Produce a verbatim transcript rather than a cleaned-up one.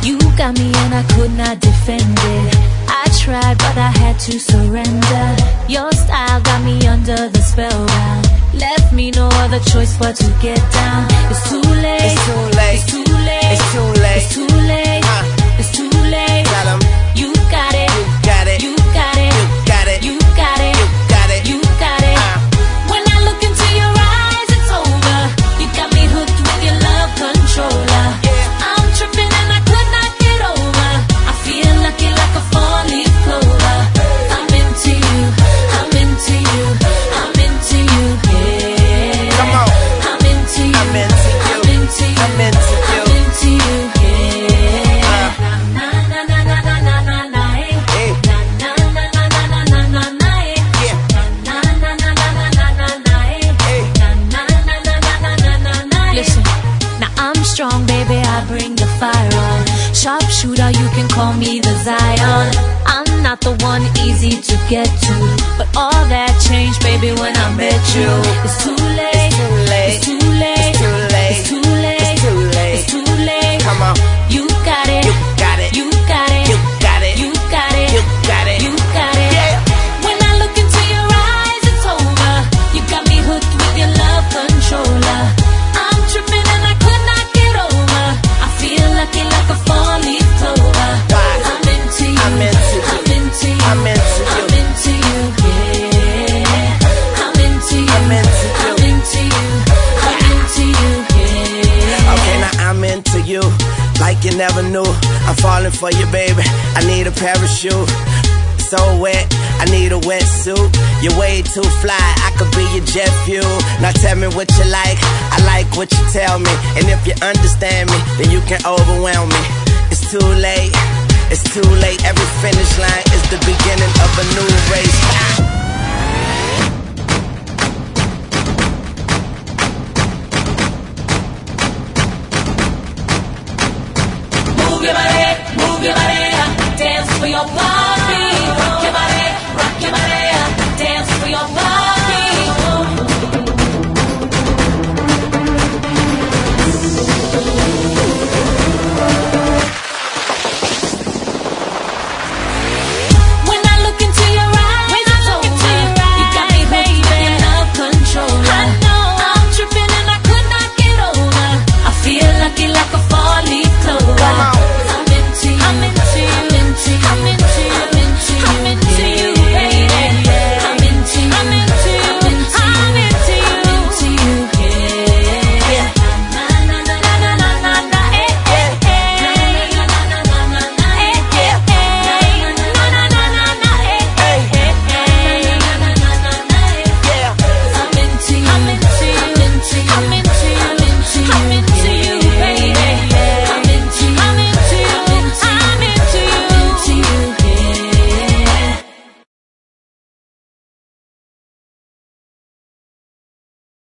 You got me and I could not defend it. I tried but I had to surrender. Your style got me under the spellbound. Left me no other choice but to get down. It's too late. It's too late. It's too late. It's too late. It's too late. Uh, it's too late. Tell 'em. You got it. You got it. You got it. You got it. You got it. You got it. You got it. Uh. When I look into your eyes, it's over. You got me hooked with your love controller. Yeah. I'm tripping and I could not get over. I feel lucky like a four-leaf clover. I'm into you. I'm into you. I'm into you. Yeah. Come on. I'm into you. I'm into you. I'm into you. I'm into you. I'm into you. Yeah. Uh. Na na na na na na na na. Hey. Na na na na na na na na na. Yeah. Na na na na na na na na. Hey. Na na na na na na na na. Listen, now I'm strong, baby. I bring the fire on. Sharpshooter, you can call me the Zion. I'm not the one easy to get to, but all that changed, baby, when I met you. It's too late. It's too late. It's too late. It's too late. It's too late. It's too late. It's too late. Come on. You got it. You got it. You got it. You got it. You got it. You got it. You got it. Yeah. When I look into your eyes, it's over. You got me hooked with your love controller. I'm tripping and I could not get over. I feel lucky like a four-leaf clover. Right. I'm into you. I'm into you. I'm into you. I'm into you. I'm into you. Yeah. I'm into you. I'm into you. I'm into you. I'm into you. Yeah. Okay, now I'm into you, like you never knew. I'm falling for you, baby. I need a parachute. So wet, I need a wetsuit. You're way too fly, I could be your jet fuel. Now tell me what you like, I like what you tell me. And if you understand me, then you can overwhelm me. It's too late, it's too late. Every finish line is the beginning of a new race.